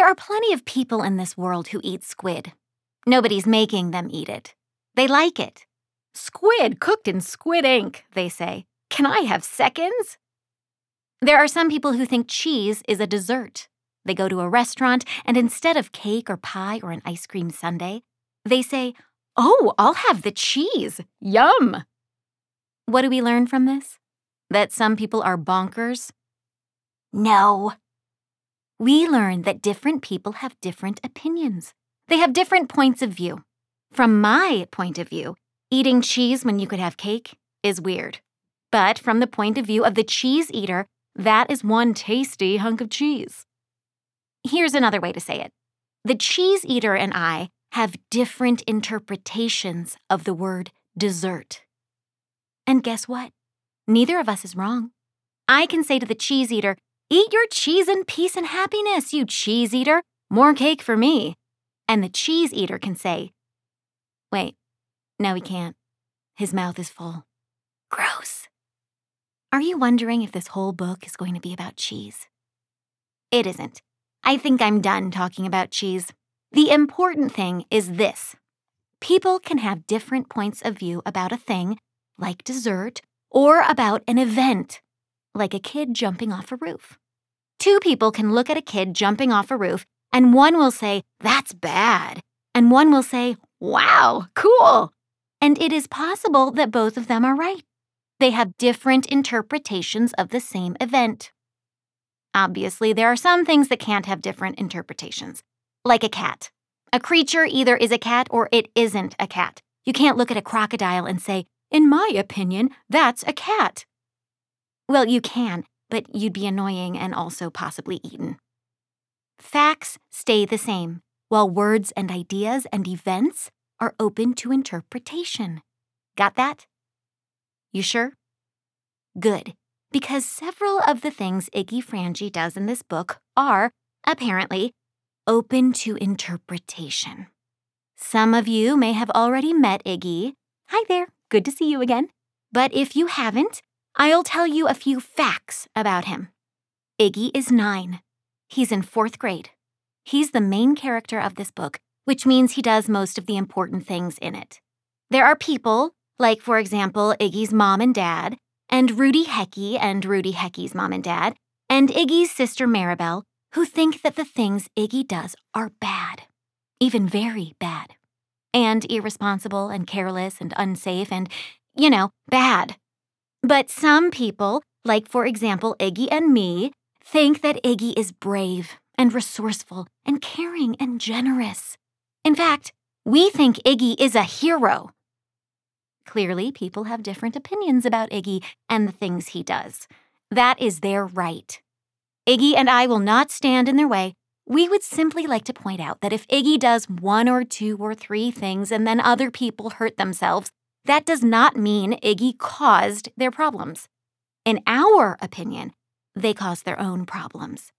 There are plenty of people in this world who eat squid. Nobody's making them eat it. They like it. Squid cooked in squid ink, they say. Can I have seconds? There are some people who think cheese is a dessert. They go to a restaurant and instead of cake or pie or an ice cream sundae, they say, "Oh, I'll have the cheese. Yum." What do we learn from this? That some people are bonkers? No. We learn that different people have different opinions. They have different points of view. From my point of view, eating cheese when you could have cake is weird. But from the point of view of the cheese eater, that is one tasty hunk of cheese. Here's another way to say it. The cheese eater and I have different interpretations of the word dessert. And guess what? Neither of us is wrong. I can say to the cheese eater, "Eat your cheese in peace and happiness, you cheese eater. More cake for me." And the cheese eater can say, "Wait, no, he can't. His mouth is full." Gross. Are you wondering if this whole book is going to be about cheese? It isn't. I think I'm done talking about cheese. The important thing is this. People can have different points of view about a thing, like dessert, or about an event, like a kid jumping off a roof. Two people can look at a kid jumping off a roof, and one will say, "That's bad," and one will say, "Wow, cool." And it is possible that both of them are right. They have different interpretations of the same event. Obviously, there are some things that can't have different interpretations, like a cat. A creature either is a cat or it isn't a cat. You can't look at a crocodile and say, "In my opinion, that's a cat." Well, you can, but you'd be annoying and also possibly eaten. Facts stay the same, while words and ideas and events are open to interpretation. Got that? You sure? Good, because several of the things Iggy Frangie does in this book are, apparently, open to interpretation. Some of you may have already met Iggy. Hi there, good to see you again. But if you haven't, I'll tell you a few facts about him. Iggy is 9. He's in 4th grade. He's the main character of this book, which means he does most of the important things in it. There are people, like, for example, Iggy's mom and dad, and Rudy Hecky and Rudy Hecky's mom and dad, and Iggy's sister Maribel, who think that the things Iggy does are bad, even very bad, and irresponsible and careless and unsafe and, bad. But some people, like, for example, Iggy and me, think that Iggy is brave and resourceful and caring and generous. In fact, we think Iggy is a hero. Clearly, people have different opinions about Iggy and the things he does. That is their right. Iggy and I will not stand in their way. We would simply like to point out that if Iggy does 1 or 2 or 3 things and then other people hurt themselves, that does not mean Iggy caused their problems. In our opinion, they caused their own problems.